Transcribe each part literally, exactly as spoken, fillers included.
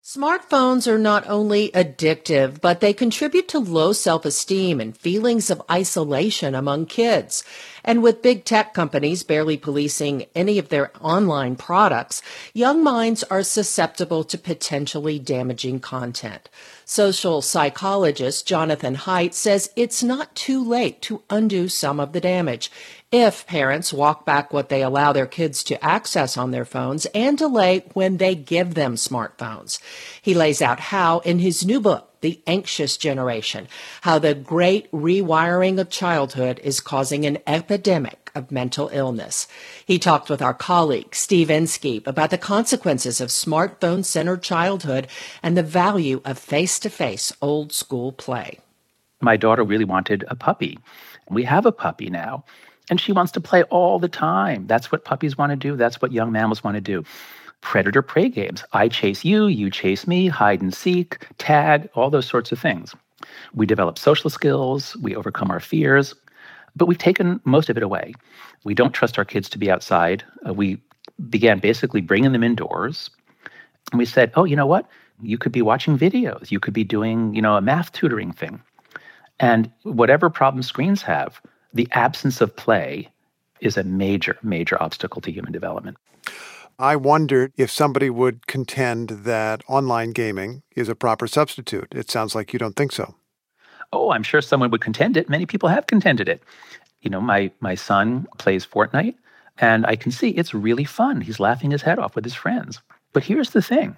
Smartphones are not only addictive, but they contribute to low self-esteem and feelings of isolation among kids. And with big tech companies barely policing any of their online products, young minds are susceptible to potentially damaging content. Social psychologist Jonathan Haidt says it's not too late to undo some of the damage if parents walk back what they allow their kids to access on their phones and delay when they give them smartphones. He lays out how in his new book, The Anxious Generation, how the great rewiring of childhood is causing an epidemic of mental illness. He talked with our colleague, Steve Inskeep, about the consequences of smartphone-centered childhood and the value of face-to-face old-school play. My daughter really wanted a puppy. We have a puppy now, and she wants to play all the time. That's what puppies want to do. That's what young mammals want to do. Predator-prey games. I chase you, you chase me, hide and seek, tag, all those sorts of things. We develop social skills, we overcome our fears, but we've taken most of it away. We don't trust our kids to be outside. Uh, we began basically bringing them indoors. And we said, oh, you know what? You could be watching videos. You could be doing, you know, a math tutoring thing. And whatever problem screens have, the absence of play is a major, major obstacle to human development. I wondered if somebody would contend that online gaming is a proper substitute. It sounds like you don't think so. Oh, I'm sure someone would contend it. Many people have contended it. You know, my my son plays Fortnite, and I can see it's really fun. He's laughing his head off with his friends. But here's the thing.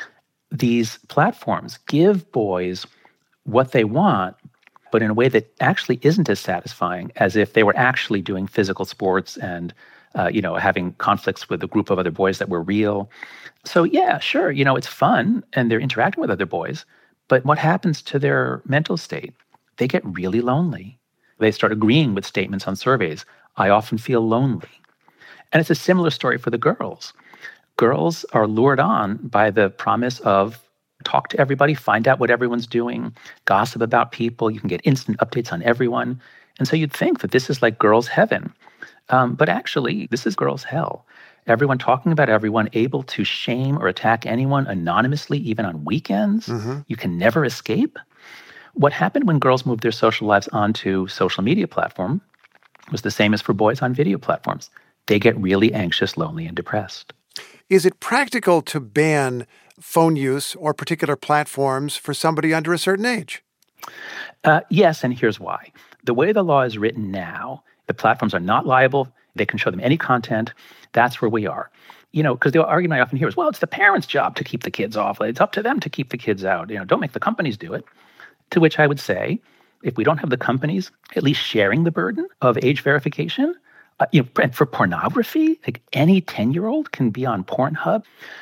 These platforms give boys what they want, but in a way that actually isn't as satisfying as if they were actually doing physical sports and Uh, you know, having conflicts with a group of other boys that were real. So yeah, sure, you know, it's fun and they're interacting with other boys, but what happens to their mental state? They get really lonely. They start agreeing with statements on surveys. I often feel lonely. And it's a similar story for the girls. Girls are lured on by the promise of talk to everybody, find out what everyone's doing, gossip about people. You can get instant updates on everyone. And so you'd think that this is like girls' heaven. Um, but actually, this is girls' hell. Everyone talking about everyone, able to shame or attack anyone anonymously, even on weekends. Mm-hmm. You can never escape. What happened when girls moved their social lives onto social media platform was the same as for boys on video platforms. They get really anxious, lonely, and depressed. Is it practical to ban phone use or particular platforms for somebody under a certain age? Uh, yes, and here's why. The way the law is written now, the platforms are not liable. They can show them any content. That's where we are. You know, because the argument I often hear is, well, it's the parents' job to keep the kids off. It's up to them to keep the kids out. You know, don't make the companies do it. To which I would say, if we don't have the companies at least sharing the burden of age verification, uh, you know, and for pornography, like any ten-year-old can be on Pornhub.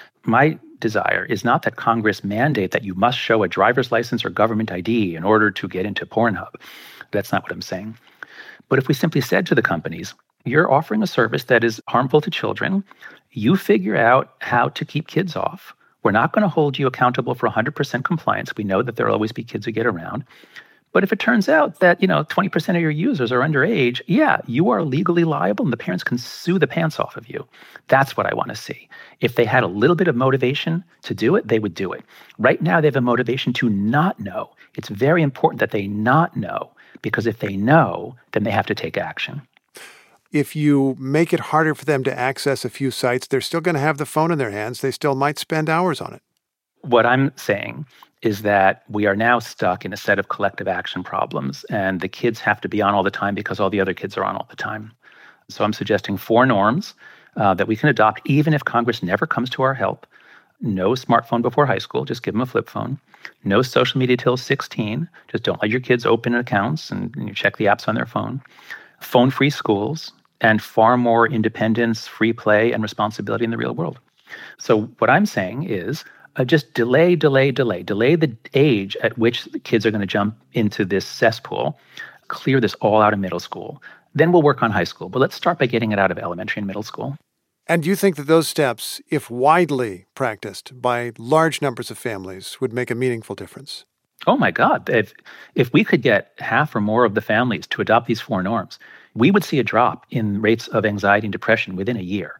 My desire is not that Congress mandate that you must show a driver's license or government I D in order to get into Pornhub. That's not what I'm saying. But if we simply said to the companies, you're offering a service that is harmful to children, you figure out how to keep kids off. We're not going to hold you accountable for one hundred percent compliance. We know that there will always be kids who get around. But if it turns out that, you know, twenty percent of your users are underage, yeah, you are legally liable and the parents can sue the pants off of you. That's what I want to see. If they had a little bit of motivation to do it, they would do it. Right now, they have a motivation to not know. It's very important that they not know, because if they know, then they have to take action. If you make it harder for them to access a few sites, they're still going to have the phone in their hands. They still might spend hours on it. What I'm saying is that we are now stuck in a set of collective action problems, and the kids have to be on all the time because all the other kids are on all the time. So I'm suggesting four norms uh, that we can adopt even if Congress never comes to our help. No smartphone before high school, just give them a flip phone. No social media till sixteen, just don't let your kids open accounts and, and you check the apps on their phone. Phone-free schools, and far more independence, free play, and responsibility in the real world. So what I'm saying is uh, just delay, delay, delay, delay the age at which the kids are going to jump into this cesspool, clear this all out of middle school. Then we'll work on high school. But let's start by getting it out of elementary and middle school. And do you think that those steps, if widely practiced by large numbers of families, would make a meaningful difference? Oh, my God. If, if we could get half or more of the families to adopt these four norms, we would see a drop in rates of anxiety and depression within a year.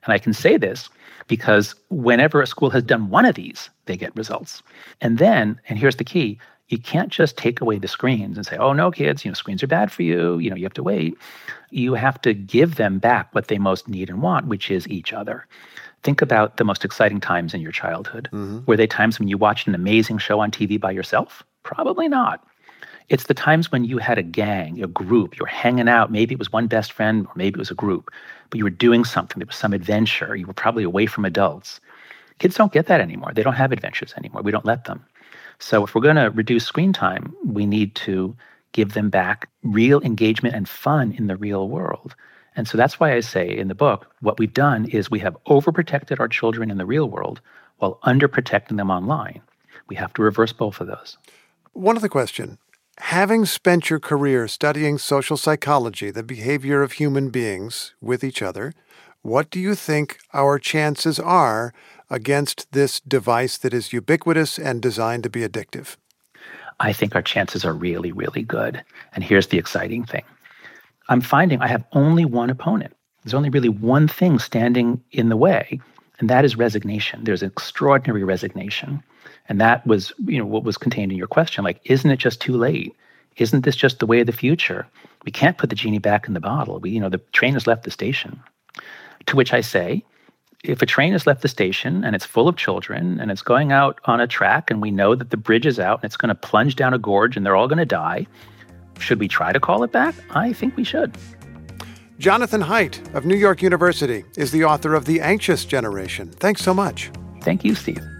And I can say this because whenever a school has done one of these, they get results. And then, and here's the key, you can't just take away the screens and say, oh, no, kids, you know, screens are bad for you. You know, you have to wait. You have to give them back what they most need and want, which is each other. Think about the most exciting times in your childhood. Mm-hmm. Were they times when you watched an amazing show on T V by yourself? Probably not. It's the times when you had a gang, a group, you were hanging out. Maybe it was one best friend or maybe it was a group, but you were doing something. There was some adventure. You were probably away from adults. Kids don't get that anymore. They don't have adventures anymore. We don't let them. So if we're going to reduce screen time, we need to give them back real engagement and fun in the real world. And so that's why I say in the book, what we've done is we have overprotected our children in the real world while underprotecting them online. We have to reverse both of those. One other question. Having spent your career studying social psychology, the behavior of human beings with each other, what do you think our chances are against this device that is ubiquitous and designed to be addictive? I think our chances are really, really good. And here's the exciting thing. I'm finding I have only one opponent. There's only really one thing standing in the way, and that is resignation. There's an extraordinary resignation. And that was, you know, what was contained in your question. Like, isn't it just too late? Isn't this just the way of the future? We can't put the genie back in the bottle. We, you know, the train has left the station. To which I say, if a train has left the station and it's full of children and it's going out on a track and we know that the bridge is out and it's going to plunge down a gorge and they're all going to die, should we try to call it back? I think we should. Jonathan Haidt of New York University is the author of The Anxious Generation. Thanks so much. Thank you, Steve.